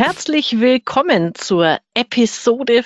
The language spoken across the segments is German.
Herzlich willkommen zur Episode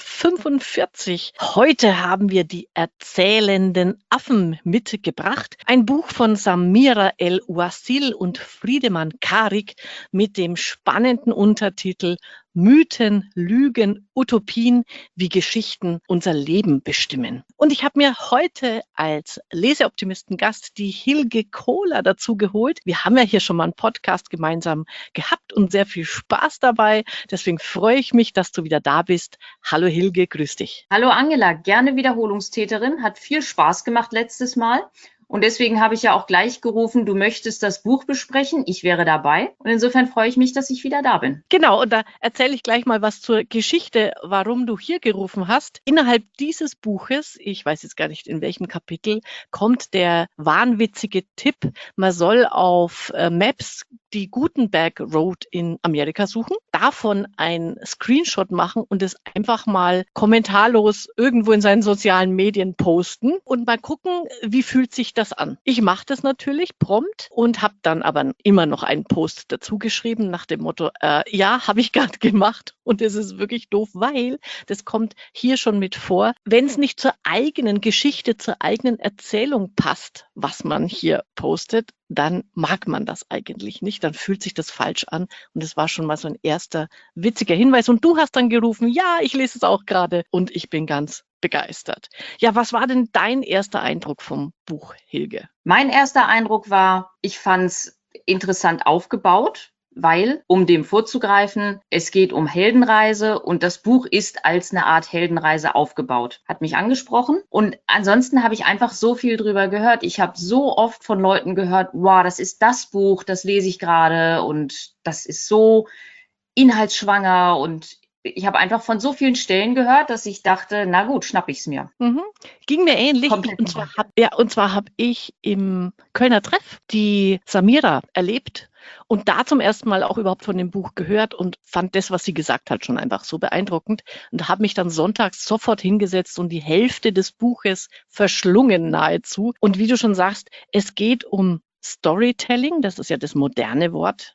45. Heute haben wir die erzählenden Affen mitgebracht. Ein Buch von Samira El-Ouasil und Friedemann Karik mit dem spannenden Untertitel Mythen, Lügen, Utopien, wie Geschichten unser Leben bestimmen. Und ich habe mir heute als Leseoptimisten-Gast die Hilge Kohler dazu geholt. Wir haben ja hier schon mal einen Podcast gemeinsam gehabt und sehr viel Spaß dabei. Deswegen freue ich mich, dass du wieder da bist. Hallo Hilge, grüß dich. Hallo Angela, gerne Wiederholungstäterin. Hat viel Spaß gemacht letztes Mal. Und deswegen habe ich ja auch gleich gerufen, du möchtest das Buch besprechen. Ich wäre dabei. Und insofern freue ich mich, dass ich wieder da bin. Genau, und da erzähle ich gleich mal was zur Geschichte, warum du hier gerufen hast. Innerhalb dieses Buches, ich weiß jetzt gar nicht in welchem Kapitel, kommt der wahnwitzige Tipp, man soll auf Maps die Gutenberg Road in Amerika suchen, davon ein Screenshot machen und es einfach mal kommentarlos irgendwo in seinen sozialen Medien posten und mal gucken, wie fühlt sich das an. Ich mache das natürlich prompt und habe dann aber immer noch einen Post dazu geschrieben nach dem Motto, ja, habe ich gerade gemacht und es ist wirklich doof, weil das kommt hier schon mit vor, wenn es nicht zur eigenen Geschichte, zur eigenen Erzählung passt, was man hier postet, dann mag man das eigentlich nicht, dann fühlt sich das falsch an und es war schon mal so ein erster witziger Hinweis und du hast dann gerufen, ja, ich lese es auch gerade und ich bin ganz begeistert. Ja, was war denn dein erster Eindruck vom Buch, Hilge? Mein erster Eindruck war, ich fand es interessant aufgebaut, weil, um dem vorzugreifen, es geht um Heldenreise und das Buch ist als eine Art Heldenreise aufgebaut. Hat mich angesprochen und ansonsten habe ich einfach so viel drüber gehört. Ich habe so oft von Leuten gehört, wow, das ist das Buch, das lese ich gerade und das ist so inhaltsschwanger und ich habe einfach von so vielen Stellen gehört, dass ich dachte, na gut, schnapp ich's mir. Ging mir ähnlich. Komplett Und zwar habe ich im Kölner Treff die Samira erlebt und da zum ersten Mal auch überhaupt von dem Buch gehört und fand das, was sie gesagt hat, schon einfach so beeindruckend und habe mich dann sonntags sofort hingesetzt und die Hälfte des Buches verschlungen nahezu. Und wie du schon sagst, es geht um Storytelling, das ist ja das moderne Wort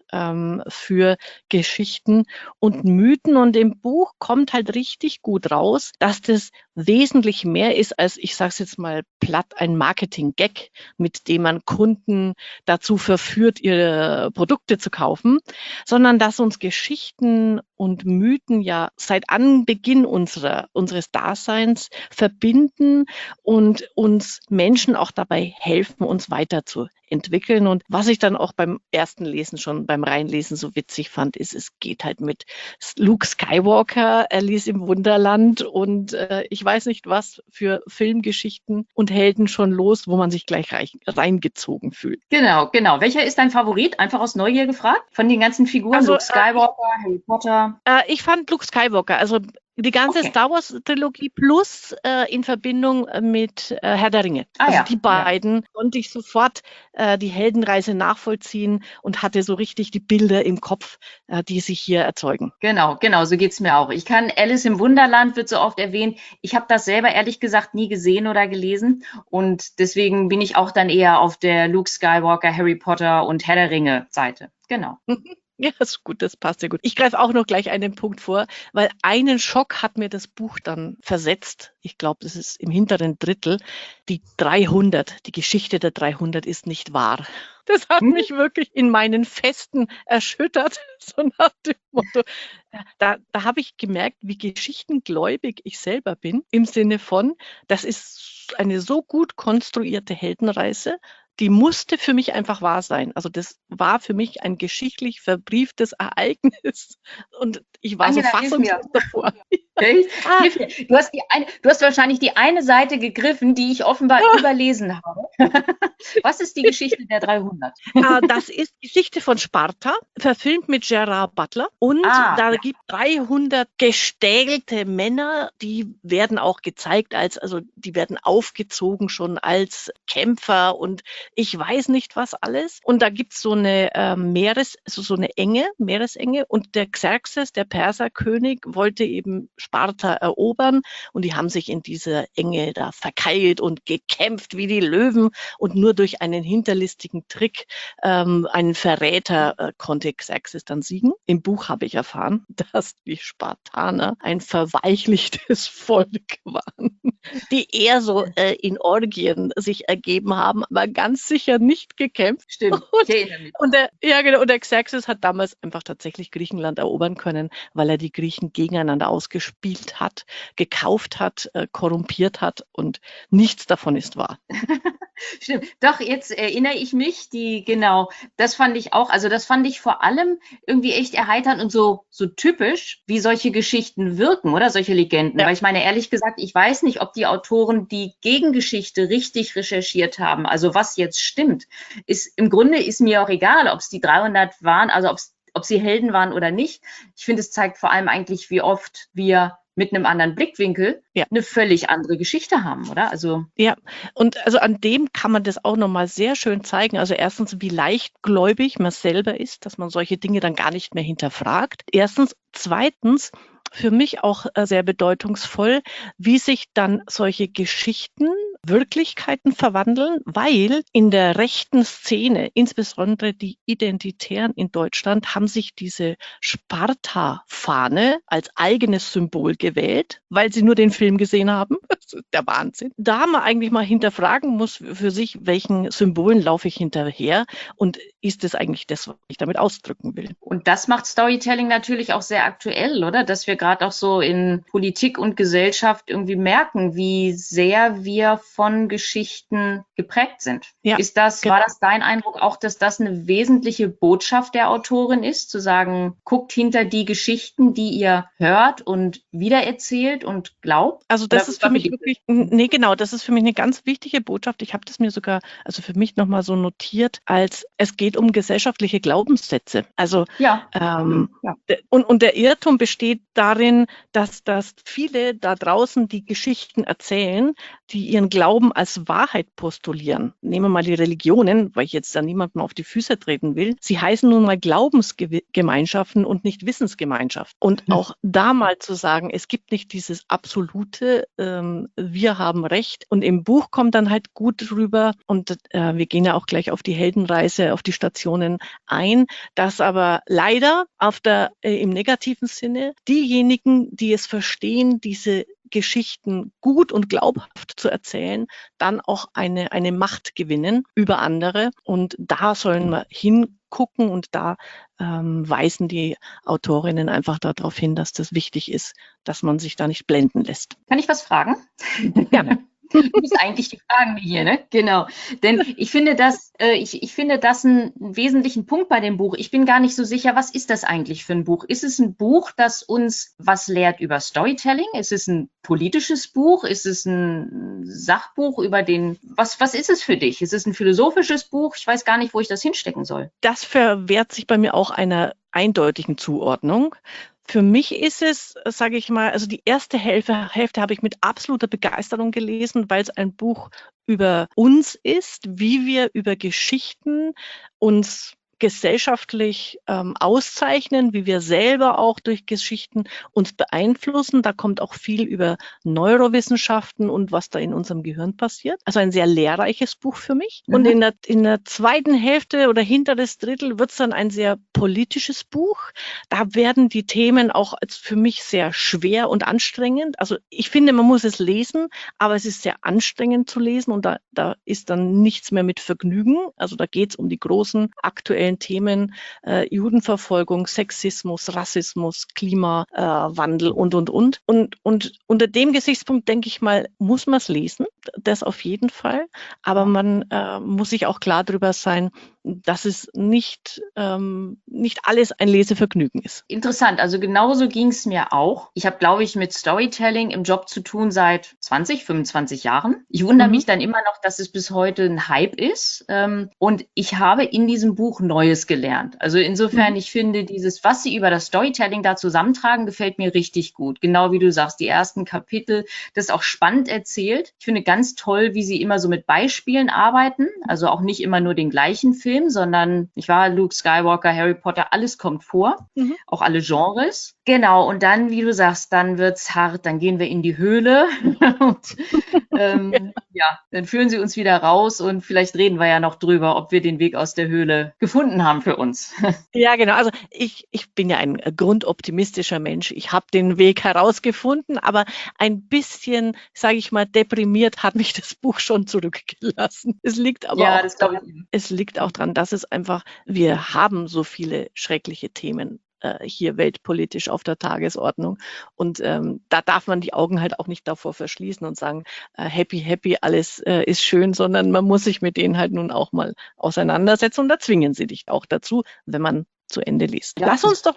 für Geschichten und Mythen. Und im Buch kommt halt richtig gut raus, dass das wesentlich mehr ist als, ich sage es jetzt mal platt, ein Marketing-Gag, mit dem man Kunden dazu verführt, ihre Produkte zu kaufen, sondern dass uns Geschichten und Mythen ja seit Anbeginn unseres Daseins verbinden und uns Menschen auch dabei helfen, uns weiterzuentwickeln. Und was ich dann auch beim ersten Lesen schon, beim Reinlesen so witzig fand, ist, es geht halt mit Luke Skywalker, Alice im Wunderland und ich weiß nicht was für Filmgeschichten und Helden schon los, wo man sich gleich reingezogen fühlt. Genau. Welcher ist dein Favorit? Einfach aus Neugier gefragt? Von den ganzen Figuren, Also, Luke Skywalker, Harry Potter. Ich fand Luke Skywalker, also die ganze Okay. Star Wars Trilogie plus in Verbindung mit Herr der Ringe. Also die beiden konnte ich sofort die Heldenreise nachvollziehen und hatte so richtig die Bilder im Kopf, die sich hier erzeugen. Genau, so geht's mir auch. Ich kann Alice im Wunderland, wird so oft erwähnt. Ich habe das selber ehrlich gesagt nie gesehen oder gelesen und deswegen bin ich auch dann eher auf der Luke Skywalker, Harry Potter und Herr der Ringe Seite. Genau. Ja, ist gut, das passt sehr gut. Ich greife auch noch gleich einen Punkt vor, weil einen Schock hat mir das Buch dann versetzt. Ich glaube, das ist im hinteren Drittel. Die 300, die Geschichte der 300 ist nicht wahr. Das hat mich wirklich in meinen Festen erschüttert, so nach dem Motto. Da habe ich gemerkt, wie geschichtengläubig ich selber bin, im Sinne von, das ist eine so gut konstruierte Heldenreise, die musste für mich einfach wahr sein. Also das war für mich ein geschichtlich verbrieftes Ereignis und ich war Angela, so fassungslos davor. Du hast wahrscheinlich die eine Seite gegriffen, die ich offenbar überlesen habe. Was ist die Geschichte der 300? Das ist Geschichte von Sparta, verfilmt mit Gerard Butler. Und gibt 300 gestählte Männer, die werden auch gezeigt die werden aufgezogen schon als Kämpfer und ich weiß nicht was alles. Und da gibt's so eine so eine Meeresenge. Und der Xerxes, der Perserkönig, wollte eben Sparta erobern. Und die haben sich in dieser Enge da verkeilt und gekämpft wie die Löwen. Und nur durch einen hinterlistigen Trick, einen Verräter, konnte Xerxes dann siegen. Im Buch habe ich erfahren, dass die Spartaner ein verweichlichtes Volk waren, die eher so in Orgien sich ergeben haben, aber ganz sicher nicht gekämpft. Stimmt. Und der Xerxes hat damals einfach tatsächlich Griechenland erobern können, weil er die Griechen gegeneinander ausgespielt hat, gekauft hat, korrumpiert hat und nichts davon ist wahr. Stimmt. Doch, jetzt erinnere ich mich, genau, das fand ich auch, also das fand ich vor allem irgendwie echt erheiternd und so typisch, wie solche Geschichten wirken, oder solche Legenden. Ja. Weil ich meine, ehrlich gesagt, ich weiß nicht, ob die Autoren die Gegengeschichte richtig recherchiert haben. Also was jetzt stimmt. Im Grunde ist mir auch egal, ob es die 300 waren, also ob sie Helden waren oder nicht. Ich finde, es zeigt vor allem eigentlich, wie oft wir mit einem anderen Blickwinkel eine völlig andere Geschichte haben, oder? Also ja, und also an dem kann man das auch nochmal sehr schön zeigen. Also erstens, wie leichtgläubig man selber ist, dass man solche Dinge dann gar nicht mehr hinterfragt. Erstens. Zweitens, für mich auch sehr bedeutungsvoll, wie sich dann solche Geschichten, Wirklichkeiten verwandeln, weil in der rechten Szene, insbesondere die Identitären in Deutschland, haben sich diese Sparta-Fahne als eigenes Symbol gewählt, weil sie nur den Film gesehen haben. Das ist der Wahnsinn. Da man eigentlich mal hinterfragen muss für sich, welchen Symbolen laufe ich hinterher und ist es eigentlich das, was ich damit ausdrücken will. Und das macht Storytelling natürlich auch sehr aktuell, oder? Dass wir gerade auch so in Politik und Gesellschaft irgendwie merken, wie sehr wir von Geschichten geprägt sind. Ja, war das dein Eindruck auch, dass das eine wesentliche Botschaft der Autorin ist, zu sagen, guckt hinter die Geschichten, die ihr hört und wiedererzählt und glaubt? Also das ist für mich wirklich, das ist für mich eine ganz wichtige Botschaft. Ich habe das mir sogar, also für mich nochmal so notiert, als es geht um gesellschaftliche Glaubenssätze. Also und der Irrtum besteht darin, dass viele da draußen die Geschichten erzählen, die ihren Glauben als Wahrheit postulieren. Nehmen wir mal die Religionen, weil ich jetzt da niemandem auf die Füße treten will. Sie heißen nun mal Glaubensgemeinschaften und nicht Wissensgemeinschaften. Und auch da mal zu sagen, es gibt nicht dieses absolute, wir haben Recht. Und im Buch kommt dann halt gut rüber, und wir gehen ja auch gleich auf die Heldenreise, auf die Stationen ein, dass aber leider im negativen Sinne diejenigen, die es verstehen, diese Geschichten gut und glaubhaft zu erzählen, dann auch eine Macht gewinnen über andere. Und da sollen wir hingucken, und da weisen die Autorinnen einfach darauf hin, dass das wichtig ist, dass man sich da nicht blenden lässt. Kann ich was fragen? Gerne. Du bist eigentlich die Fragen hier, ne? Genau. Denn ich finde das einen wesentlichen Punkt bei dem Buch. Ich bin gar nicht so sicher, was ist das eigentlich für ein Buch? Ist es ein Buch, das uns was lehrt über Storytelling? Ist es ein politisches Buch? Ist es ein Sachbuch was ist es für dich? Ist es ein philosophisches Buch? Ich weiß gar nicht, wo ich das hinstecken soll. Das verwehrt sich bei mir auch einer eindeutigen Zuordnung. Für mich ist es, sage ich mal, also die erste Hälfte habe ich mit absoluter Begeisterung gelesen, weil es ein Buch über uns ist, wie wir über Geschichten uns gesellschaftlich auszeichnen, wie wir selber auch durch Geschichten uns beeinflussen. Da kommt auch viel über Neurowissenschaften und was da in unserem Gehirn passiert. Also ein sehr lehrreiches Buch für mich. Mhm. Und in der zweiten Hälfte oder hinteres Drittel wird es dann ein sehr politisches Buch. Da werden die Themen auch für mich sehr schwer und anstrengend. Also ich finde, man muss es lesen, aber es ist sehr anstrengend zu lesen, und da ist dann nichts mehr mit Vergnügen. Also da geht es um die großen aktuellen Themen, Judenverfolgung, Sexismus, Rassismus, Klimawandel und. Und unter dem Gesichtspunkt, denke ich mal, muss man es lesen, das auf jeden Fall. Aber man muss sich auch klar darüber sein, dass es nicht alles ein Lesevergnügen ist. Interessant, also genauso ging es mir auch. Ich habe, glaube ich, mit Storytelling im Job zu tun seit 20, 25 Jahren. Ich wundere mich dann immer noch, dass es bis heute ein Hype ist. Und ich habe in diesem Buch Neues gelernt. Also insofern, ich finde was Sie über das Storytelling da zusammentragen, gefällt mir richtig gut. Genau wie du sagst, die ersten Kapitel, das ist auch spannend erzählt. Ich finde ganz toll, wie Sie immer so mit Beispielen arbeiten. Also auch nicht immer nur den gleichen Film, sondern Luke Skywalker, Harry Potter, alles kommt vor. Auch alle Genres. Genau, und dann, wie du sagst, dann wird's hart, dann gehen wir in die Höhle und dann führen sie uns wieder raus und vielleicht reden wir ja noch drüber, ob wir den Weg aus der Höhle gefunden haben für uns. Ja, genau. Also ich bin ja ein grundoptimistischer Mensch. Ich habe den Weg herausgefunden, aber ein bisschen, sage ich mal, deprimiert hat mich das Buch schon zurückgelassen. Es liegt aber das glaube ich. Es liegt auch daran, dass es einfach, wir haben so viele schreckliche Themen hier weltpolitisch auf der Tagesordnung. Und da darf man die Augen halt auch nicht davor verschließen und sagen, happy, happy, alles ist schön, sondern man muss sich mit denen halt nun auch mal auseinandersetzen und da zwingen sie dich auch dazu, wenn man zu Ende liest. Ja. Lass uns doch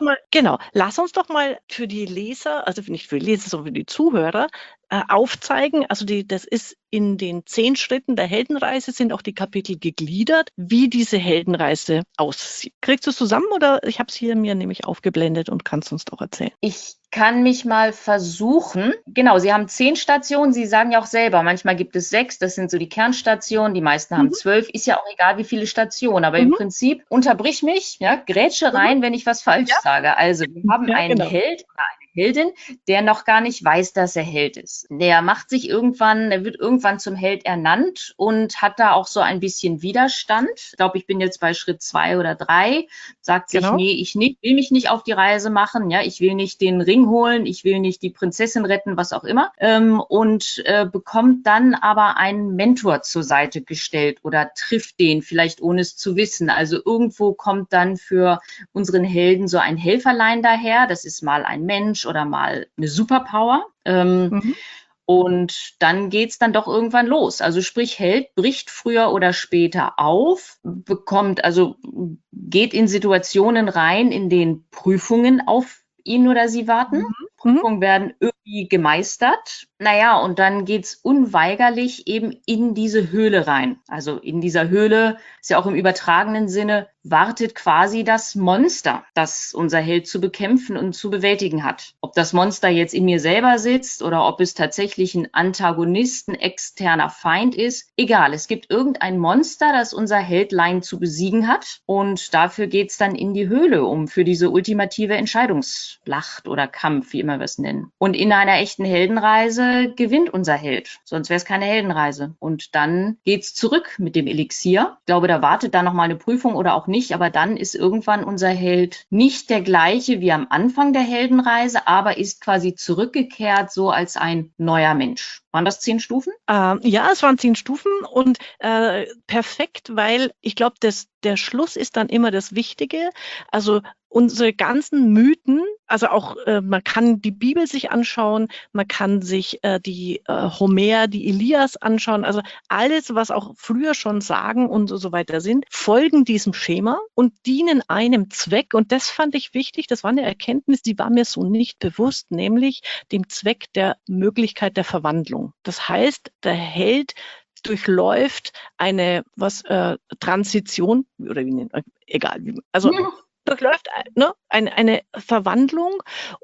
mal für die Leser, also nicht für die Leser, sondern für die Zuhörer, aufzeigen. Also das ist in den 10 Schritten der Heldenreise sind auch die Kapitel gegliedert, wie diese Heldenreise aussieht. Kriegst du es zusammen oder ich habe es hier mir nämlich aufgeblendet und kannst uns doch erzählen? Ich kann mich mal versuchen. Genau, Sie haben 10 Stationen. Sie sagen ja auch selber, manchmal gibt es 6. Das sind so die Kernstationen. Die meisten haben 12. Ist ja auch egal, wie viele Stationen. Aber im Prinzip unterbrich mich, grätsche rein, wenn ich was falsch sage. Also wir haben einen Held oder eine Heldin, der noch gar nicht weiß, dass er Held ist. Der wird irgendwann zum Held ernannt und hat da auch so ein bisschen Widerstand. Ich glaube, ich bin jetzt bei Schritt 2 oder 3. Sagt sich, nee, ich will mich nicht auf die Reise machen. Ja, ich will nicht den Ring holen, ich will nicht die Prinzessin retten, was auch immer. Und bekommt dann aber einen Mentor zur Seite gestellt oder trifft den, vielleicht ohne es zu wissen. Also irgendwo kommt dann für unseren Helden so ein Helferlein daher. Das ist mal ein Mensch oder mal eine Superpower. Und dann geht's dann doch irgendwann los. Also sprich, Held bricht früher oder später auf, geht in Situationen rein, in denen Prüfungen auf ihn oder sie warten. Prüfungen werden irgendwie gemeistert. Naja, und dann geht's unweigerlich eben in diese Höhle rein. Also in dieser Höhle, ist ja auch im übertragenen Sinne, wartet quasi das Monster, das unser Held zu bekämpfen und zu bewältigen hat. Ob das Monster jetzt in mir selber sitzt oder ob es tatsächlich ein Antagonist, ein externer Feind ist, egal. Es gibt irgendein Monster, das unser Heldlein zu besiegen hat. Und dafür geht's dann in die Höhle, um für diese ultimative Entscheidungsschlacht oder Kampf, wie immer wir es nennen. Und in einer echten Heldenreise gewinnt unser Held. Sonst wäre es keine Heldenreise. Und dann geht's zurück mit dem Elixier. Ich glaube, da wartet dann nochmal eine Prüfung oder auch nicht. Aber dann ist irgendwann unser Held nicht der gleiche wie am Anfang der Heldenreise, aber ist quasi zurückgekehrt, so als ein neuer Mensch. Waren das 10 Stufen? Ja, es waren 10 Stufen und perfekt, weil ich glaube, der Schluss ist dann immer das Wichtige. Also unsere ganzen Mythen, also auch man kann die Bibel sich anschauen, man kann sich die Homer, die Elias anschauen, also alles, was auch früher schon Sagen und so weiter sind, folgen diesem Schema und dienen einem Zweck. Und das fand ich wichtig, das war eine Erkenntnis, die war mir so nicht bewusst, nämlich dem Zweck der Möglichkeit der Verwandlung. Das heißt, der Held durchläuft eine Transition oder wie nennt man, egal, durchläuft eine Verwandlung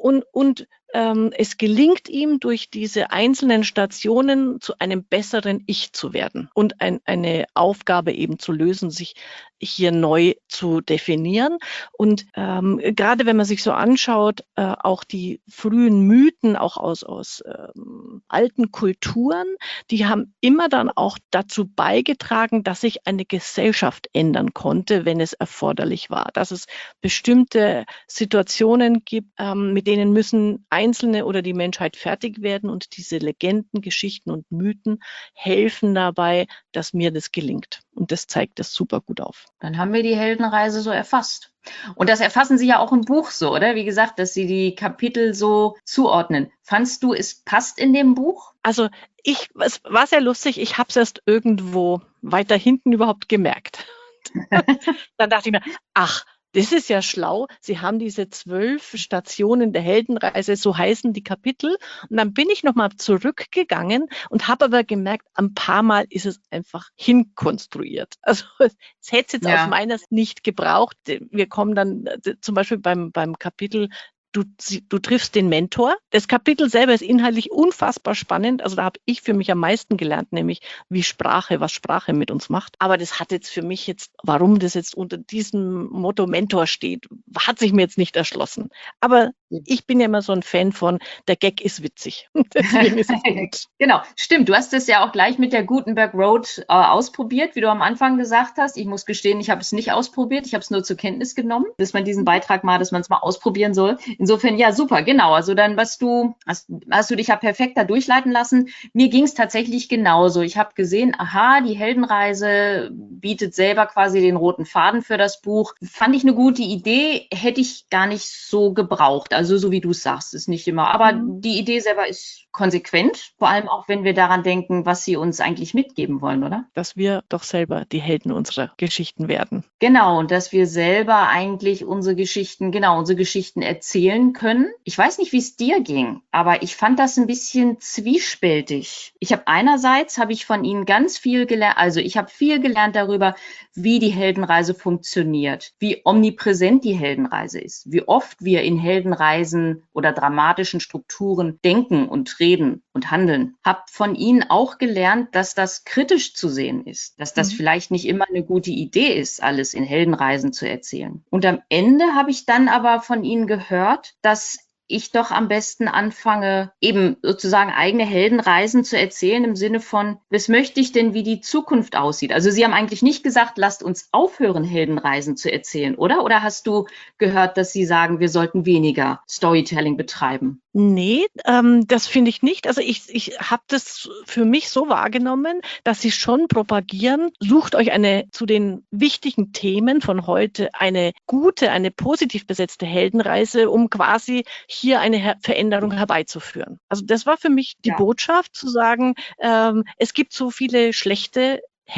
und es gelingt ihm, durch diese einzelnen Stationen zu einem besseren Ich zu werden und eine Aufgabe eben zu lösen, sich hier neu zu definieren. Und gerade wenn man sich so anschaut, auch die frühen Mythen, auch aus alten Kulturen, die haben immer dann auch dazu beigetragen, dass sich eine Gesellschaft ändern konnte, wenn es erforderlich war. Dass es bestimmte Situationen gibt, mit denen müssen Einzelne oder die Menschheit fertig werden und diese Legenden, Geschichten und Mythen helfen dabei, dass mir das gelingt. Und das zeigt das super gut auf. Dann haben wir die Heldenreise so erfasst. Und das erfassen Sie ja auch im Buch so, oder? Wie gesagt, dass Sie die Kapitel so zuordnen. Fandst du, es passt in dem Buch? Also es war sehr lustig. Ich habe es erst irgendwo weiter hinten überhaupt gemerkt. Dann dachte ich mir, ach, das ist ja schlau. Sie haben diese 12 Stationen der Heldenreise, so heißen die Kapitel. Und dann bin ich nochmal zurückgegangen und habe aber gemerkt, ein paar Mal ist es einfach hinkonstruiert. Also es hätte es jetzt aus meiner Sicht nicht gebraucht. Wir kommen dann zum Beispiel beim Kapitel, du triffst den Mentor. Das Kapitel selber ist inhaltlich unfassbar spannend. Also da habe ich für mich am meisten gelernt, nämlich was Sprache mit uns macht. Aber das hat jetzt für mich warum das jetzt unter diesem Motto Mentor steht, hat sich mir jetzt nicht erschlossen. Aber ich bin ja immer so ein Fan von, der Gag ist witzig. Deswegen ist es gut. Genau, stimmt. Du hast es ja auch gleich mit der Gutenberg Road ausprobiert, wie du am Anfang gesagt hast. Ich muss gestehen, ich habe es nicht ausprobiert. Ich habe es nur zur Kenntnis genommen, dass man diesen Beitrag dass man es mal ausprobieren soll. Insofern, ja, super, genau. Also dann, hast du dich ja perfekt da durchleiten lassen. Mir ging es tatsächlich genauso. Ich habe gesehen, aha, die Heldenreise bietet selber quasi den roten Faden für das Buch. Fand ich eine gute Idee, hätte ich gar nicht so gebraucht. Also so wie du es sagst, ist nicht immer. Aber die Idee selber ist konsequent, vor allem auch, wenn wir daran denken, was sie uns eigentlich mitgeben wollen, oder? Dass wir doch selber die Helden unserer Geschichten werden. Genau, und dass wir selber eigentlich unsere Geschichten erzählen können. Ich weiß nicht, wie es dir ging, aber ich fand das ein bisschen zwiespältig. Einerseits habe ich von Ihnen ganz viel gelernt, also ich habe viel gelernt darüber, wie die Heldenreise funktioniert, wie omnipräsent die Heldenreise ist, wie oft wir in Heldenreisen oder dramatischen Strukturen denken und reden und handeln. Hab von Ihnen auch gelernt, dass das kritisch zu sehen ist, dass das vielleicht nicht immer eine gute Idee ist, alles in Heldenreisen zu erzählen. Und am Ende habe ich dann aber von Ihnen gehört, dass ich doch am besten anfange, eben sozusagen eigene Heldenreisen zu erzählen im Sinne von, was möchte ich denn, wie die Zukunft aussieht? Also Sie haben eigentlich nicht gesagt, lasst uns aufhören, Heldenreisen zu erzählen, oder? Oder hast du gehört, dass Sie sagen, wir sollten weniger Storytelling betreiben? Nee, das finde ich nicht. Also ich habe das für mich so wahrgenommen, dass sie schon propagieren, sucht euch zu den wichtigen Themen von heute eine gute, eine positiv besetzte Heldenreise, um quasi hier eine Veränderung herbeizuführen. Also das war für mich die Botschaft, zu sagen, es gibt so viele schlechte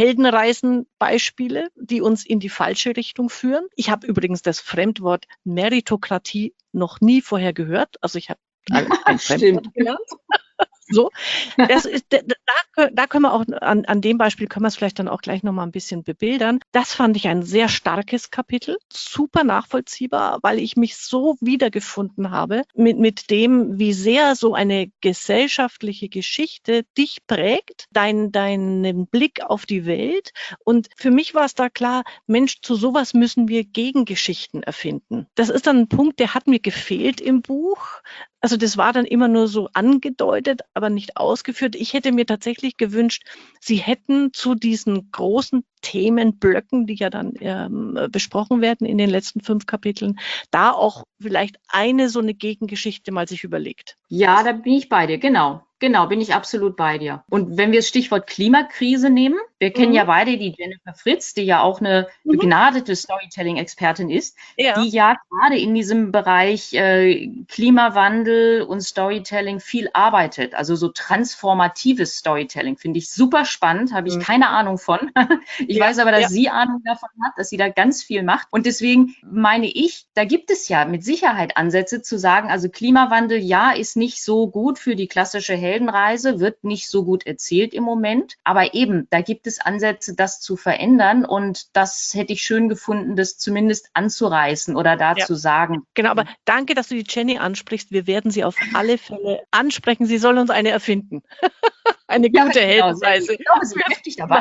Heldenreisenbeispiele, die uns in die falsche Richtung führen. Ich habe übrigens das Fremdwort Meritokratie noch nie vorher gehört. Also ich habe ein Fremdwort gelernt. So, das ist, da können wir auch an dem Beispiel können wir es vielleicht dann auch gleich nochmal ein bisschen bebildern. Das fand ich ein sehr starkes Kapitel, super nachvollziehbar, weil ich mich so wiedergefunden habe mit dem, wie sehr so eine gesellschaftliche Geschichte dich prägt, deinen Blick auf die Welt. Und für mich war es da klar, Mensch, zu sowas müssen wir Gegengeschichten erfinden. Das ist dann ein Punkt, der hat mir gefehlt im Buch. Also das war dann immer nur so angedeutet, aber nicht ausgeführt. Ich hätte mir tatsächlich gewünscht, Sie hätten zu diesen großen Themenblöcken, die ja dann besprochen werden in den letzten 5 Kapiteln, da auch vielleicht so eine Gegengeschichte mal sich überlegt. Ja, da bin ich bei dir, genau. Genau, bin ich absolut bei dir. Und wenn wir das Stichwort Klimakrise nehmen, wir kennen ja beide die Jennifer Fritz, die ja auch eine begnadete Storytelling-Expertin ist, die ja gerade in diesem Bereich Klimawandel und Storytelling viel arbeitet. Also so transformatives Storytelling finde ich super spannend, habe ich keine Ahnung von. Ich weiß aber, dass sie Ahnung davon hat, dass sie da ganz viel macht. Und deswegen meine ich, da gibt es ja mit Sicherheit Ansätze zu sagen, also Klimawandel, ist nicht so gut für die klassische Heldenreise, wird nicht so gut erzählt im Moment. Aber eben, da gibt es Ansätze, das zu verändern. Und das hätte ich schön gefunden, das zumindest anzureißen oder da zu sagen. Genau, aber danke, dass du die Jenny ansprichst. Wir werden sie auf alle Fälle ansprechen. Sie soll uns eine erfinden. Eine gute Heldenreise. Ich glaube, sie ist richtig dabei.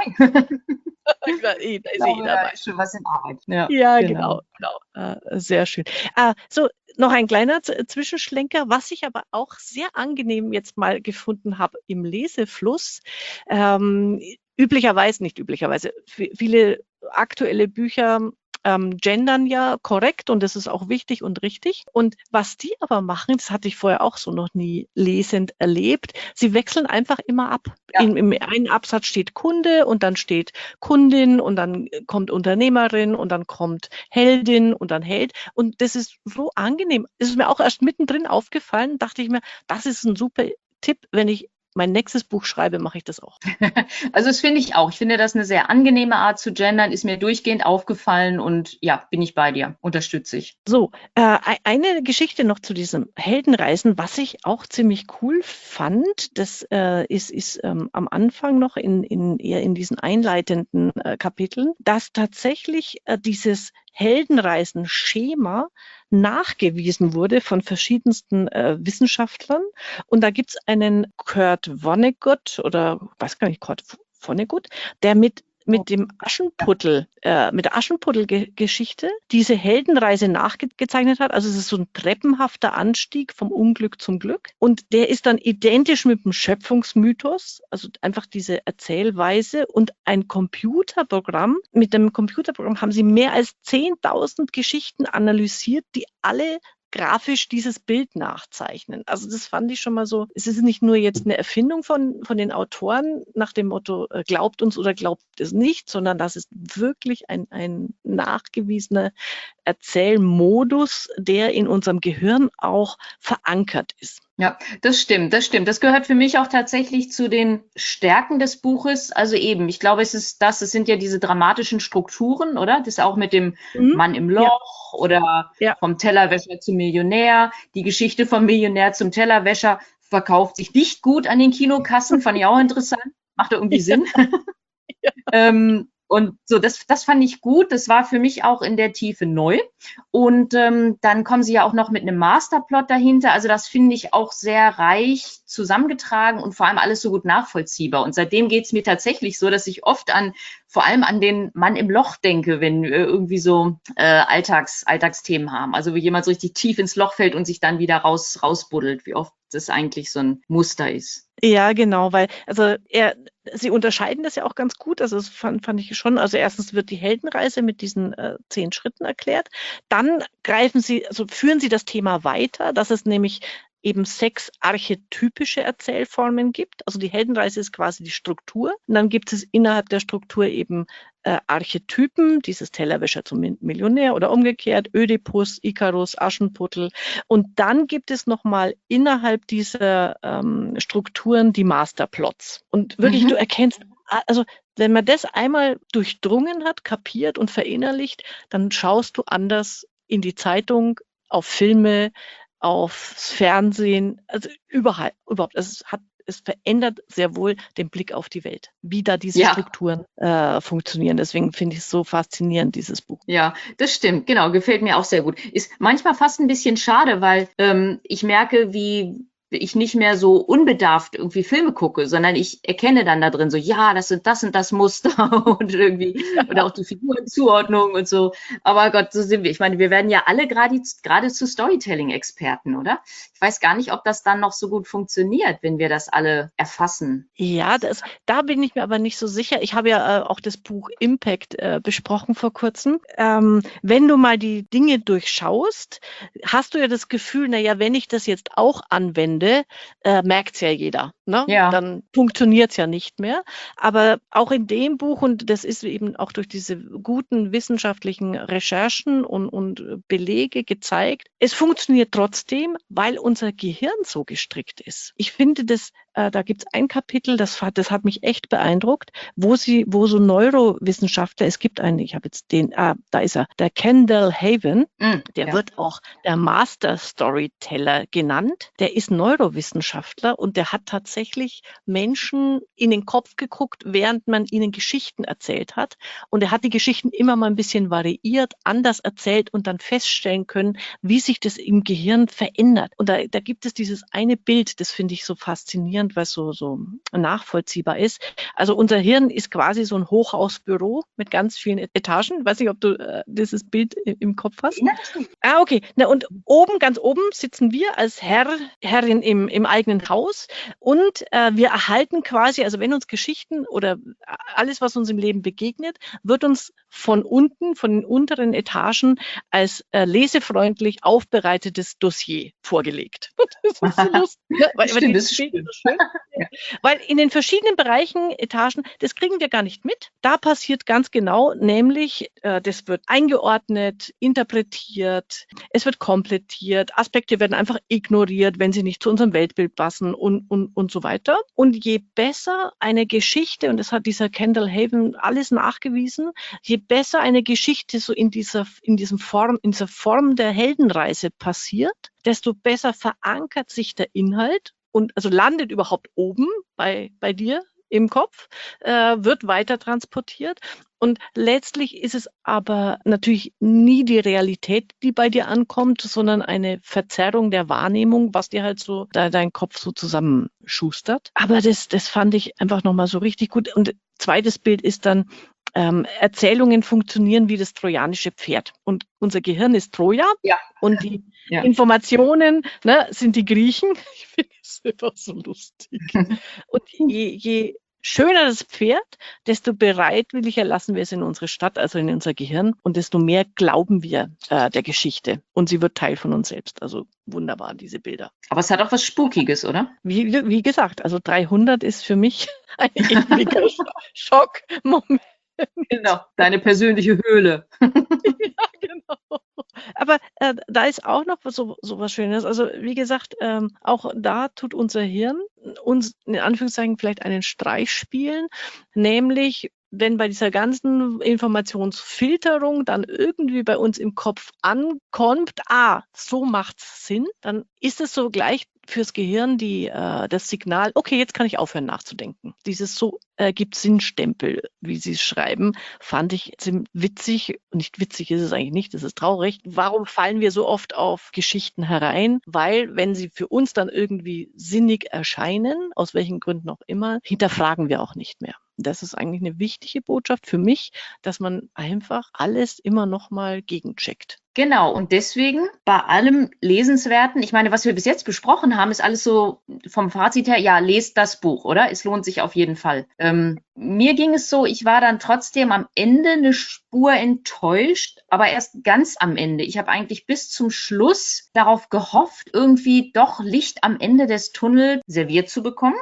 Da ist schon was in Arbeit. Ja, genau. Sehr schön. So, noch ein kleiner Zwischenschlenker, was ich aber auch sehr angenehm jetzt mal gefunden habe im Lesefluss. Nicht üblicherweise, viele aktuelle Bücher gendern ja korrekt und das ist auch wichtig und richtig. Und was die aber machen, das hatte ich vorher auch so noch nie lesend erlebt, sie wechseln einfach immer ab. Ja. Im einen Absatz steht Kunde und dann steht Kundin und dann kommt Unternehmerin und dann kommt Heldin und dann Held. Und das ist so angenehm. Es ist mir auch erst mittendrin aufgefallen, dachte ich mir, das ist ein super Tipp, wenn ich mein nächstes Buch schreibe, mache ich das auch. Also das finde ich auch. Ich finde das eine sehr angenehme Art zu gendern, ist mir durchgehend aufgefallen und ja, bin ich bei dir, unterstütze ich. So, eine Geschichte noch zu diesem Heldenreisen, was ich auch ziemlich cool fand, das ist am Anfang noch eher in diesen einleitenden Kapiteln, dass tatsächlich dieses Heldenreisen-Schema nachgewiesen wurde von verschiedensten Wissenschaftlern. Und da gibt's einen Kurt Vonnegut oder weiß gar nicht, Kurt Vonnegut, der mit dem Aschenputtel, mit der Aschenputtel-Geschichte diese Heldenreise nachgezeichnet hat. Also es ist so ein treppenhafter Anstieg vom Unglück zum Glück. Und der ist dann identisch mit dem Schöpfungsmythos, also einfach diese Erzählweise und ein Computerprogramm. Mit dem Computerprogramm haben sie mehr als 10.000 Geschichten analysiert, die alle grafisch dieses Bild nachzeichnen. Also das fand ich schon mal so, es ist nicht nur jetzt eine Erfindung von den Autoren nach dem Motto, glaubt uns oder glaubt es nicht, sondern das ist wirklich ein nachgewiesener Erzählmodus, der in unserem Gehirn auch verankert ist. Ja, das stimmt, das stimmt. Das gehört für mich auch tatsächlich zu den Stärken des Buches. Also eben, ich glaube, es sind ja diese dramatischen Strukturen, oder? Das auch mit dem Mann im Loch oder vom Tellerwäscher zum Millionär. Die Geschichte vom Millionär zum Tellerwäscher verkauft sich nicht gut an den Kinokassen, fand ich auch interessant. Macht irgendwie Sinn. Und so, das fand ich gut. Das war für mich auch in der Tiefe neu. Und dann kommen sie ja auch noch mit einem Masterplot dahinter. Also das finde ich auch sehr reich zusammengetragen und vor allem alles so gut nachvollziehbar. Und seitdem geht es mir tatsächlich so, dass ich oft vor allem an den Mann im Loch denke, wenn wir irgendwie so Alltagsthemen haben. Also wie jemand so richtig tief ins Loch fällt und sich dann wieder rausbuddelt, wie oft das eigentlich so ein Muster ist. Ja, genau, weil, sie unterscheiden das ja auch ganz gut, also das fand ich schon, also erstens wird die Heldenreise mit diesen 10 Schritten erklärt, dann führen sie das Thema weiter, dass es nämlich eben 6 archetypische Erzählformen gibt. Also die Heldenreise ist quasi die Struktur. Und dann gibt es innerhalb der Struktur eben Archetypen, dieses Tellerwäscher zum Millionär oder umgekehrt, Ödipus, Ikarus, Aschenputtel. Und dann gibt es nochmal innerhalb dieser Strukturen die Masterplots. Und wirklich, du erkennst, also wenn man das einmal durchdrungen hat, kapiert und verinnerlicht, dann schaust du anders in die Zeitung, auf Filme, aufs Fernsehen, also überhaupt. Es verändert sehr wohl den Blick auf die Welt, wie da diese Strukturen funktionieren. Deswegen finde ich es so faszinierend, dieses Buch. Ja, das stimmt. Genau, gefällt mir auch sehr gut. Ist manchmal fast ein bisschen schade, weil ich merke, wie ich nicht mehr so unbedarft irgendwie Filme gucke, sondern ich erkenne dann da drin so, ja, das sind das und das Muster und irgendwie, oder auch die Figurenzuordnung und so. Aber Gott, so sind wir. Ich meine, wir werden ja alle gerade zu Storytelling-Experten, oder? Ich weiß gar nicht, ob das dann noch so gut funktioniert, wenn wir das alle erfassen. Ja, da bin ich mir aber nicht so sicher. Ich habe ja auch das Buch Impact besprochen vor kurzem. Wenn du mal die Dinge durchschaust, hast du ja das Gefühl, naja, wenn ich das jetzt auch anwende, merkt's ja jeder. Ne? Ja. Dann funktioniert's ja nicht mehr. Aber auch in dem Buch, und das ist eben auch durch diese guten wissenschaftlichen Recherchen und Belege gezeigt, es funktioniert trotzdem, weil unser Gehirn so gestrickt ist. Ich finde da gibt's ein Kapitel, das hat mich echt beeindruckt, wo so Neurowissenschaftler, es gibt einen, ich habe jetzt da ist er, der Kendall Haven, der wird auch der Master Storyteller genannt. Der ist Neurowissenschaftler und der hat tatsächlich Menschen in den Kopf geguckt, während man ihnen Geschichten erzählt hat. Und er hat die Geschichten immer mal ein bisschen variiert, anders erzählt und dann feststellen können, wie sich das im Gehirn verändert. Und da gibt es dieses eine Bild, das finde ich so faszinierend, weil es so nachvollziehbar ist. Also unser Hirn ist quasi so ein Hochhausbüro mit ganz vielen Etagen. Ich weiß nicht, ob du dieses Bild im Kopf hast. Ja. Okay. Na, und ganz oben sitzen wir als Herrin im eigenen Haus und wir erhalten quasi, also wenn uns Geschichten oder alles, was uns im Leben begegnet, wird uns von unten, von den unteren Etagen als lesefreundlich aufbereitetes Dossier vorgelegt. Das ist so lustig. Weil in den verschiedenen Bereichen, Etagen, das kriegen wir gar nicht mit. Da passiert ganz genau, nämlich das wird eingeordnet, interpretiert, es wird komplettiert, Aspekte werden einfach ignoriert, wenn sie nicht zu unserem Weltbild passen und so weiter. Und je besser eine Geschichte, und das hat dieser Kendall Haven alles nachgewiesen, je besser eine Geschichte so in dieser Form der Heldenreise passiert, desto besser verankert sich der Inhalt und also landet überhaupt oben bei dir im Kopf, wird weiter transportiert. Und letztlich ist es aber natürlich nie die Realität, die bei dir ankommt, sondern eine Verzerrung der Wahrnehmung, was dir halt so dein Kopf so zusammenschustert. Aber das fand ich einfach nochmal so richtig gut. Und zweites Bild ist dann, Erzählungen funktionieren wie das trojanische Pferd. Und unser Gehirn ist Troja und die Informationen sind die Griechen. Ich finde es einfach so lustig. Und je schöner das Pferd, desto bereitwilliger lassen wir es in unsere Stadt, also in unser Gehirn, und desto mehr glauben wir der Geschichte. Und sie wird Teil von uns selbst. Also wunderbar, diese Bilder. Aber es hat auch was Spukiges, oder? Wie gesagt, also 300 ist für mich ein ewiger Schockmoment. Genau, deine persönliche Höhle. Ja, genau. Aber da ist auch noch so was Schönes. Also wie gesagt, auch da tut unser Hirn uns in Anführungszeichen vielleicht einen Streich spielen, nämlich wenn bei dieser ganzen Informationsfilterung dann irgendwie bei uns im Kopf ankommt, so macht's Sinn, dann ist es so gleich fürs Gehirn das Signal, okay, jetzt kann ich aufhören nachzudenken. Dieses gibt Sinnstempel, wie Sie es schreiben, fand ich witzig. Nicht witzig ist es eigentlich nicht, das ist traurig. Warum fallen wir so oft auf Geschichten herein? Weil, wenn sie für uns dann irgendwie sinnig erscheinen, aus welchen Gründen auch immer, hinterfragen wir auch nicht mehr. Das ist eigentlich eine wichtige Botschaft für mich, dass man einfach alles immer noch mal gegencheckt. Genau, und deswegen bei allem Lesenswerten, ich meine, was wir bis jetzt besprochen haben, ist alles so vom Fazit her, ja, lest das Buch, oder? Es lohnt sich auf jeden Fall. Mir ging es so, ich war dann trotzdem am Ende eine Spur enttäuscht, aber erst ganz am Ende. Ich habe eigentlich bis zum Schluss darauf gehofft, irgendwie doch Licht am Ende des Tunnels serviert zu bekommen.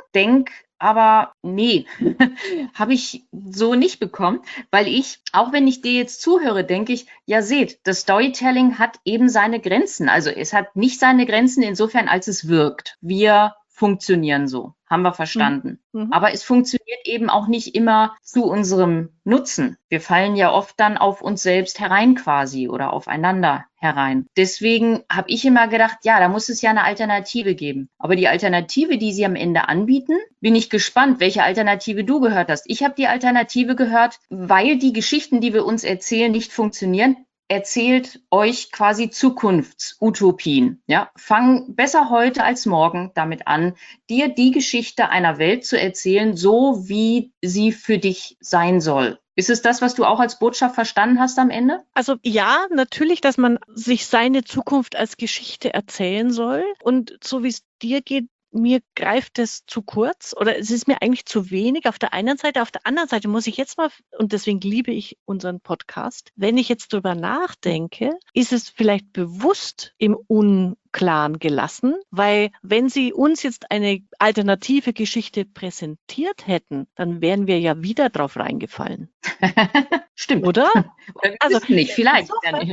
Aber nee, habe ich so nicht bekommen, weil auch wenn ich dir jetzt zuhöre, denke ich, ja seht, das Storytelling hat eben seine Grenzen. Also es hat nicht seine Grenzen insofern, als es wirkt. Wir funktionieren so, haben wir verstanden. Mhm. Aber es funktioniert eben auch nicht immer zu unserem Nutzen. Wir fallen ja oft dann auf uns selbst herein quasi oder aufeinander herein. Deswegen habe ich immer gedacht, ja, da muss es ja eine Alternative geben. Aber die Alternative, die sie am Ende anbieten, bin ich gespannt, welche Alternative du gehört hast. Ich habe die Alternative gehört, weil die Geschichten, die wir uns erzählen, nicht funktionieren, erzählt euch quasi Zukunftsutopien. Ja, fang besser heute als morgen damit an, dir die Geschichte einer Welt zu erzählen, so wie sie für dich sein soll. Ist es das, was du auch als Botschaft verstanden hast am Ende? Also ja, natürlich, dass man sich seine Zukunft als Geschichte erzählen soll. Und so wie es dir geht, mir greift es zu kurz oder es ist mir eigentlich zu wenig auf der einen Seite. Auf der anderen Seite muss ich jetzt mal, und deswegen liebe ich unseren Podcast, wenn ich jetzt drüber nachdenke, ist es vielleicht bewusst im Unklaren gelassen, weil wenn Sie uns jetzt eine alternative Geschichte präsentiert hätten, dann wären wir ja wieder drauf reingefallen. Stimmt. Oder? Also nicht, vielleicht.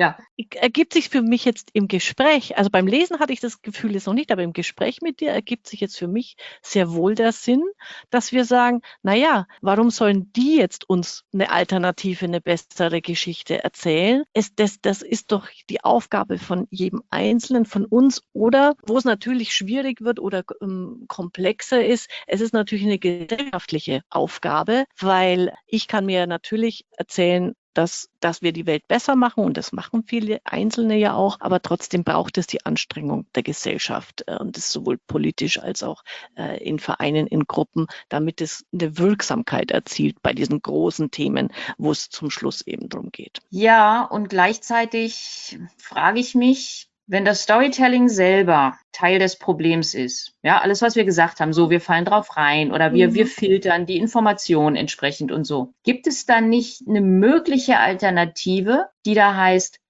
Ergibt sich für mich jetzt im Gespräch, also beim Lesen hatte ich das Gefühl jetzt noch nicht, aber im Gespräch mit dir ergibt sich jetzt für mich sehr wohl der Sinn, dass wir sagen, naja, warum sollen die jetzt uns eine alternative, eine bessere Geschichte erzählen? Das ist doch die Aufgabe von jedem Einzelnen von uns oder wo es natürlich schwierig wird oder komplexer ist, es ist natürlich eine gesellschaftliche Aufgabe, weil ich kann mir natürlich erzählen, dass wir die Welt besser machen und das machen viele Einzelne ja auch, aber trotzdem braucht es die Anstrengung der Gesellschaft und das sowohl politisch als auch in Vereinen, in Gruppen, damit es eine Wirksamkeit erzielt bei diesen großen Themen, wo es zum Schluss eben drum geht. Ja, und gleichzeitig frage ich mich, wenn das Storytelling selber Teil des Problems ist, ja, alles, was wir gesagt haben, so, wir fallen drauf rein oder wir filtern die Informationen entsprechend und so. Gibt es dann nicht eine mögliche Alternative, die da heißt,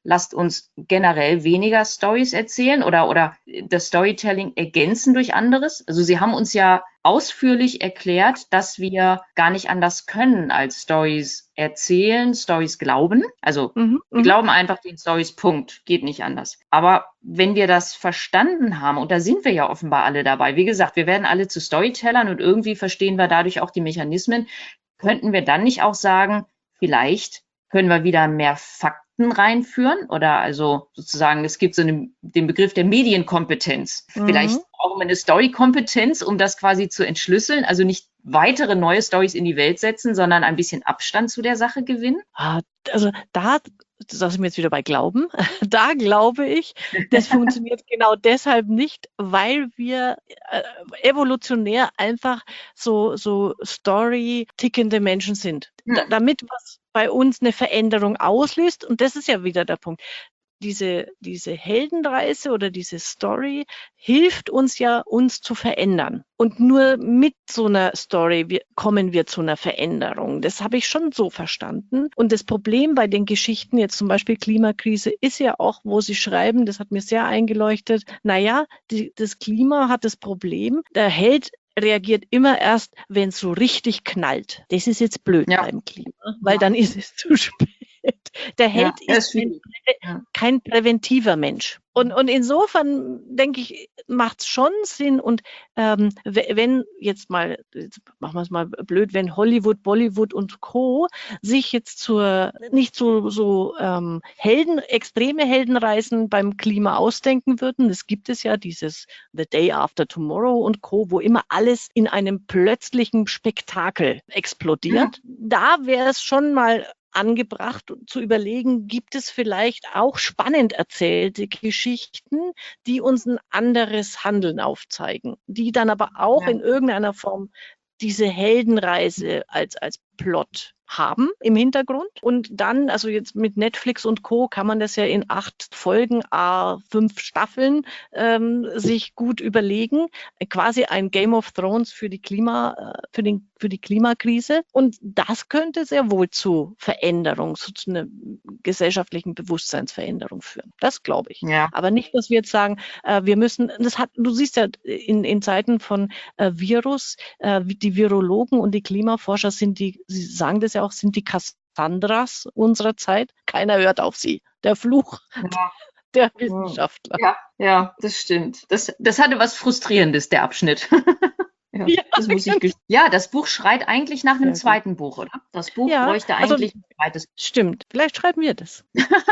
lasst uns generell weniger Stories erzählen oder das Storytelling ergänzen durch anderes. Also Sie haben uns ja ausführlich erklärt, dass wir gar nicht anders können als Stories erzählen, Stories glauben. Also wir glauben einfach den Stories, Punkt, geht nicht anders. Aber wenn wir das verstanden haben, und da sind wir ja offenbar alle dabei, wie gesagt, wir werden alle zu Storytellern und irgendwie verstehen wir dadurch auch die Mechanismen, könnten wir dann nicht auch sagen, vielleicht können wir wieder mehr Fakten reinführen oder also sozusagen, es gibt so den Begriff der Medienkompetenz. Vielleicht brauchen wir eine Story-Kompetenz, um das quasi zu entschlüsseln, also nicht weitere neue Stories in die Welt setzen, sondern ein bisschen Abstand zu der Sache gewinnen. Also da sind wir jetzt wieder bei Glauben. Da glaube ich, das funktioniert genau deshalb nicht, weil wir evolutionär einfach so Story-tickende Menschen sind. Damit was bei uns eine Veränderung auslöst, und das ist ja wieder der Punkt. Diese Heldenreise oder diese Story hilft uns ja, uns zu verändern. Und nur mit so einer Story kommen wir zu einer Veränderung. Das habe ich schon so verstanden. Und das Problem bei den Geschichten, jetzt zum Beispiel Klimakrise, ist ja auch, wo Sie schreiben, das hat mir sehr eingeleuchtet, das Klima hat das Problem, der Held reagiert immer erst, wenn es so richtig knallt. Das ist jetzt blöd beim Klima, weil dann ist es zu spät. Der Held ist kein präventiver Mensch. Und insofern, denke ich, macht es schon Sinn. Und wenn jetzt machen wir es mal blöd, wenn Hollywood, Bollywood und Co. sich jetzt nicht so extreme Heldenreisen beim Klima ausdenken würden, es gibt es ja dieses The Day After Tomorrow und Co., wo immer alles in einem plötzlichen Spektakel explodiert. Da wäre es schon mal angebracht zu überlegen, gibt es vielleicht auch spannend erzählte Geschichten, die uns ein anderes Handeln aufzeigen, die dann aber auch in irgendeiner Form diese Heldenreise als Plot haben im Hintergrund. Und dann, also jetzt mit Netflix und Co. kann man das ja in 8 Folgen, 5 Staffeln sich gut überlegen. Quasi ein Game of Thrones für die Klimakrise. Und das könnte sehr wohl zu Veränderung, zu einer gesellschaftlichen Bewusstseinsveränderung führen. Das glaube ich. Ja. Aber nicht, dass wir jetzt sagen, wir müssen, du siehst ja in Zeiten von Virus, die Virologen und die Klimaforscher sie sagen das ja auch, sind die Cassandras unserer Zeit. Keiner hört auf sie. Der Fluch der Wissenschaftler. Ja, das stimmt. Das hatte was Frustrierendes, der Abschnitt. Das muss ich das Buch schreit eigentlich nach einem zweiten Buch, oder? Das Buch bräuchte eigentlich ein zweites. Stimmt. Vielleicht schreiben wir das.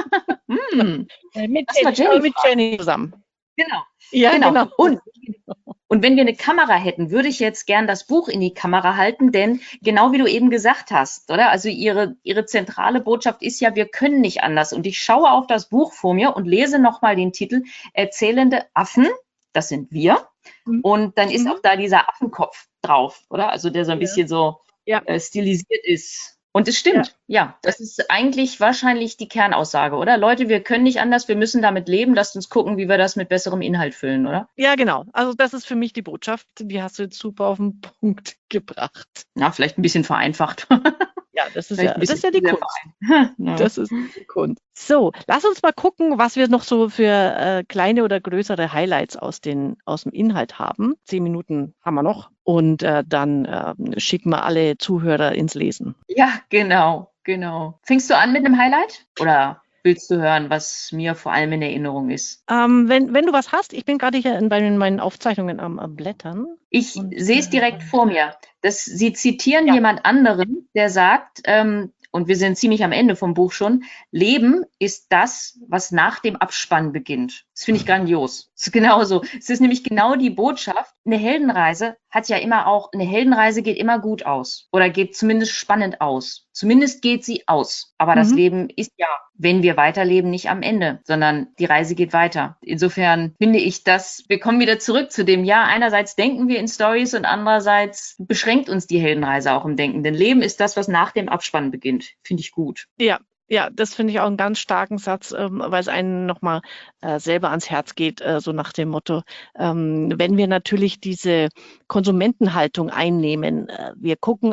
Mit Jenny zusammen. Genau. Ja, genau. Und wenn wir eine Kamera hätten, würde ich jetzt gern das Buch in die Kamera halten, denn genau wie du eben gesagt hast, oder? Also ihre zentrale Botschaft ist ja, wir können nicht anders. Und ich schaue auf das Buch vor mir und lese nochmal den Titel Erzählende Affen, das sind wir. Und dann ist auch da dieser Affenkopf drauf, oder? Also der so ein bisschen so stilisiert ist. Und es stimmt, das ist eigentlich wahrscheinlich die Kernaussage, oder? Leute, wir können nicht anders, wir müssen damit leben, lasst uns gucken, wie wir das mit besserem Inhalt füllen, oder? Ja, genau. Also das ist für mich die Botschaft, die hast du jetzt super auf den Punkt gebracht. Ja, vielleicht ein bisschen vereinfacht. Ja, das ist ja die Kunst. Das ist die Kunst. So, lass uns mal gucken, was wir noch so für kleine oder größere Highlights aus dem Inhalt haben. 10 Minuten haben wir noch und dann schicken wir alle Zuhörer ins Lesen. Ja, genau. Fängst du an mit einem Highlight oder willst du hören, was mir vor allem in Erinnerung ist? Wenn du was hast, ich bin gerade hier bei meinen Aufzeichnungen am Blättern. Ich sehe es direkt vor mir. Sie zitieren jemand anderen, der sagt, und wir sind ziemlich am Ende vom Buch schon, Leben ist das, was nach dem Abspann beginnt. Das finde ich grandios. Das ist genauso. Es ist nämlich genau die Botschaft. Eine Heldenreise geht immer gut aus oder geht zumindest spannend aus. Zumindest geht sie aus. Aber das Leben ist ja, wenn wir weiterleben, nicht am Ende, sondern die Reise geht weiter. Insofern finde ich, wir kommen wieder zurück zu dem, einerseits denken wir in Stories und andererseits beschränkt uns die Heldenreise auch im Denken. Denn Leben ist das, was nach dem Abspann beginnt. Finde ich gut. Ja, das finde ich auch einen ganz starken Satz, weil es einen nochmal selber ans Herz geht, so nach dem Motto, wenn wir natürlich diese Konsumentenhaltung einnehmen, wir gucken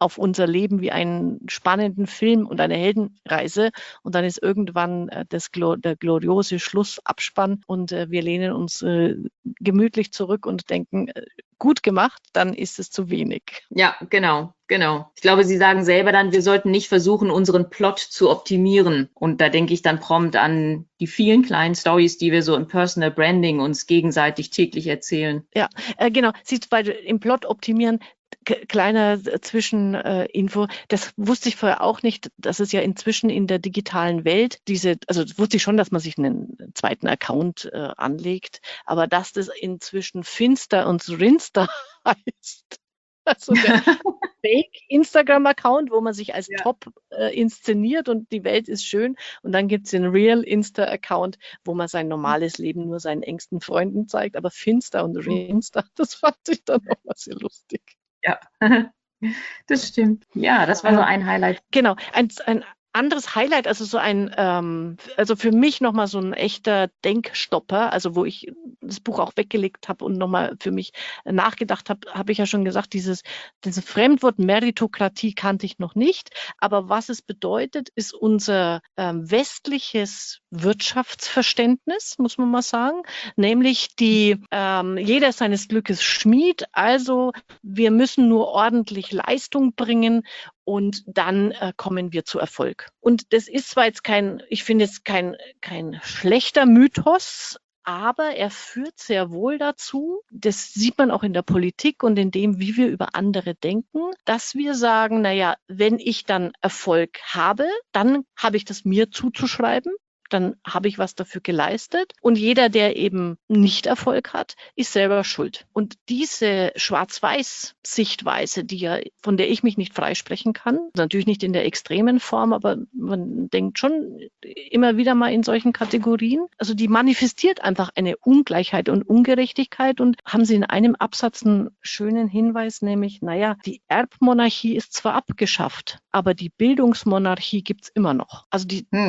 auf unser Leben wie einen spannenden Film und eine Heldenreise. Und dann ist irgendwann der gloriose Schlussabspann und wir lehnen uns gemütlich zurück und denken, gut gemacht, dann ist es zu wenig. Ja, genau. Ich glaube, Sie sagen selber dann, wir sollten nicht versuchen, unseren Plot zu optimieren. Und da denke ich dann prompt an die vielen kleinen Storys, die wir so im Personal Branding uns gegenseitig täglich erzählen. Ja, genau. Siehst du, weil im Plot optimieren, kleiner Zwischeninfo, das wusste ich vorher auch nicht, dass es ja inzwischen in der digitalen Welt also wusste ich schon, dass man sich einen zweiten Account anlegt, aber dass das inzwischen Finster und Rinster heißt. Also der Fake-Instagram-Account, wo man sich als Top inszeniert und die Welt ist schön. Und dann gibt es den Real-Insta-Account, wo man sein normales Leben nur seinen engsten Freunden zeigt. Aber Finster und Rinster, das fand ich dann auch mal sehr lustig. Ja, das stimmt. Ja, das war so ein Highlight. Genau, ein anderes Highlight, also so also für mich nochmal so ein echter Denkstopper, also wo ich das Buch auch weggelegt habe und nochmal für mich nachgedacht habe ich ja schon gesagt, dieses Fremdwort Meritokratie kannte ich noch nicht, aber was es bedeutet, ist unser westliches Wirtschaftsverständnis, muss man mal sagen, nämlich jeder ist seines Glückes Schmied, also wir müssen nur ordentlich Leistung bringen und dann kommen wir zu Erfolg. Und das ist zwar jetzt ich finde es kein schlechter Mythos, aber er führt sehr wohl dazu, das sieht man auch in der Politik und in dem, wie wir über andere denken, dass wir sagen, naja, wenn ich dann Erfolg habe, dann habe ich das mir zuzuschreiben. Dann habe ich was dafür geleistet. Und jeder, der eben nicht Erfolg hat, ist selber schuld. Und diese Schwarz-Weiß-Sichtweise, von der ich mich nicht freisprechen kann, natürlich nicht in der extremen Form, aber man denkt schon immer wieder mal in solchen Kategorien. Also die manifestiert einfach eine Ungleichheit und Ungerechtigkeit und haben sie in einem Absatz einen schönen Hinweis, nämlich, naja, die Erbmonarchie ist zwar abgeschafft, aber die Bildungsmonarchie gibt's immer noch. Also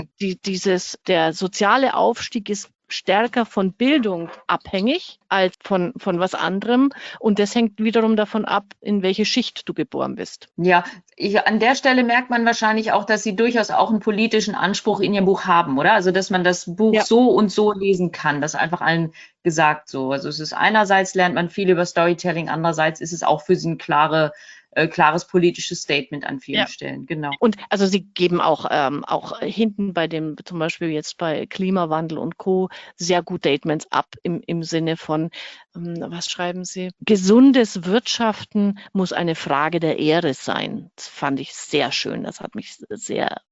der soziale Aufstieg ist stärker von Bildung abhängig als von was anderem. Und das hängt wiederum davon ab, in welche Schicht du geboren bist. Ja, an der Stelle merkt man wahrscheinlich auch, dass Sie durchaus auch einen politischen Anspruch in Ihrem Buch haben, oder? Also, dass man das Buch so und so lesen kann. Das ist einfach allen gesagt so. Also, es ist einerseits lernt man viel über Storytelling, andererseits ist es auch für Sie ein klares politisches Statement an vielen Stellen, genau. Und also Sie geben auch hinten zum Beispiel jetzt bei Klimawandel und Co. sehr gute Statements ab im Sinne von, was schreiben Sie? Gesundes Wirtschaften muss eine Frage der Ehre sein. Das fand ich sehr schön. Das hat mich sehr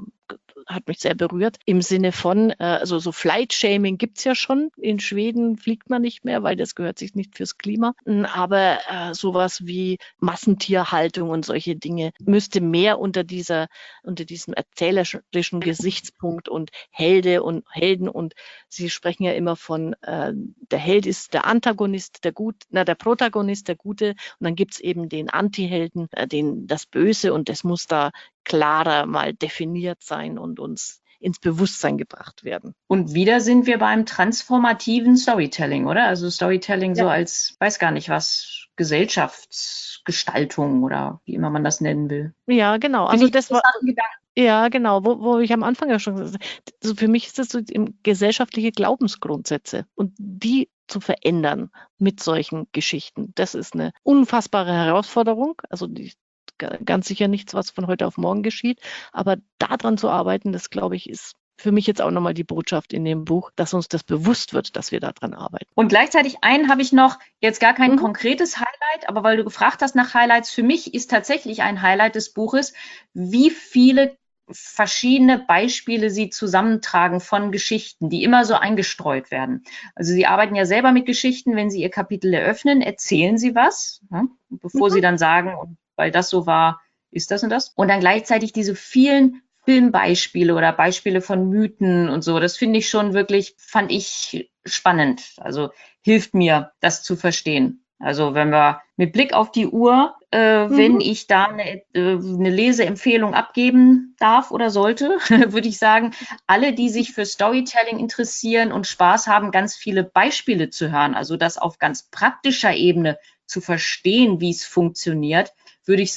berührt. Im Sinne von, also so Flight-Shaming gibt's ja schon. In Schweden fliegt man nicht mehr, weil das gehört sich nicht fürs Klima. Aber sowas wie Massentierhaltung und solche Dinge müsste mehr unter diesem erzählerischen Gesichtspunkt und Helden und Sie sprechen ja immer von, der Held ist der Antagonist, der Protagonist, der Gute und dann gibt's eben den Antihelden, das Böse und das muss da klarer mal definiert sein und uns ins Bewusstsein gebracht werden. Und wieder sind wir beim transformativen Storytelling, oder? Also Storytelling so als, weiß gar nicht was, Gesellschaftsgestaltung oder wie immer man das nennen will. Ja, genau. Also das war ja genau, wo ich am Anfang ja schon gesagt habe, also für mich ist das so gesellschaftliche Glaubensgrundsätze und die zu verändern mit solchen Geschichten. Das ist eine unfassbare Herausforderung. Also ganz sicher nichts, was von heute auf morgen geschieht. Aber daran zu arbeiten, das glaube ich, ist für mich jetzt auch nochmal die Botschaft in dem Buch, dass uns das bewusst wird, dass wir daran arbeiten. Und gleichzeitig habe ich noch, jetzt gar kein konkretes Highlight, aber weil du gefragt hast nach Highlights, für mich ist tatsächlich ein Highlight des Buches, wie viele verschiedene Beispiele Sie zusammentragen von Geschichten, die immer so eingestreut werden. Also Sie arbeiten ja selber mit Geschichten, wenn Sie Ihr Kapitel eröffnen, erzählen Sie was, bevor Sie dann sagen, weil das so war, ist das und das. Und dann gleichzeitig diese vielen Filmbeispiele oder Beispiele von Mythen und so, das finde ich schon wirklich, fand ich spannend. Also hilft mir, das zu verstehen. Also wenn wir mit Blick auf die Uhr, wenn ich da eine Leseempfehlung abgeben darf oder sollte, würde ich sagen, alle, die sich für Storytelling interessieren und Spaß haben, ganz viele Beispiele zu hören, also das auf ganz praktischer Ebene zu verstehen, wie es funktioniert, würde ich sagen,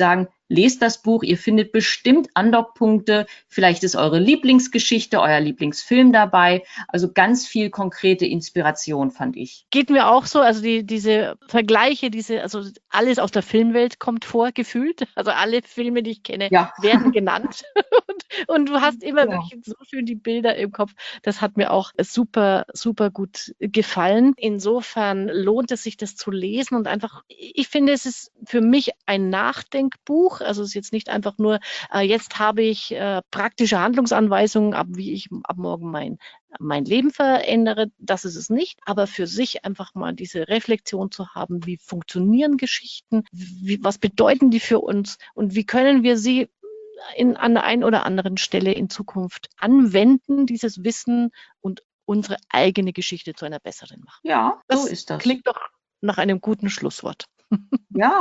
lest das Buch, ihr findet bestimmt Andockpunkte, vielleicht ist eure Lieblingsgeschichte, euer Lieblingsfilm dabei, also ganz viel konkrete Inspiration, fand ich. Geht mir auch so, also diese Vergleiche, also alles aus der Filmwelt kommt vor, gefühlt. Also alle Filme, die ich kenne, werden genannt. Und du hast immer wirklich so schön die Bilder im Kopf. Das hat mir auch super, super gut gefallen. Insofern lohnt es sich, das zu lesen und einfach, ich finde, es ist für mich ein Nachdenkbuch. Also es ist jetzt nicht einfach nur, jetzt habe ich praktische Handlungsanweisungen, wie ich ab morgen mein Leben verändere, das ist es nicht, aber für sich einfach mal diese Reflexion zu haben, wie funktionieren Geschichten, was bedeuten die für uns und wie können wir sie an der einen oder anderen Stelle in Zukunft anwenden, dieses Wissen und unsere eigene Geschichte zu einer besseren machen. Ja, so ist das. Klingt doch nach einem guten Schlusswort. Ja.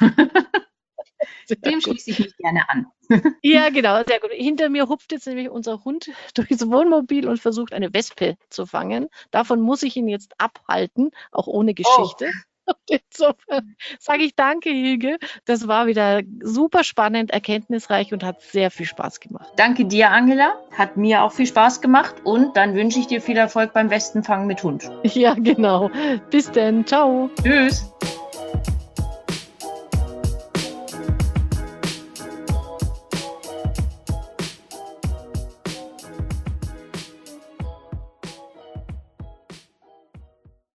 Dem schließe ich mich gerne an. Ja, genau, sehr gut. Hinter mir hupft jetzt nämlich unser Hund durchs Wohnmobil und versucht, eine Wespe zu fangen. Davon muss ich ihn jetzt abhalten, auch ohne Geschichte. Insofern sage ich danke, Hilge. Das war wieder super spannend, erkenntnisreich und hat sehr viel Spaß gemacht. Danke dir, Angela. Hat mir auch viel Spaß gemacht und dann wünsche ich dir viel Erfolg beim Wespenfangen mit Hund. Ja, genau. Bis dann. Ciao. Tschüss.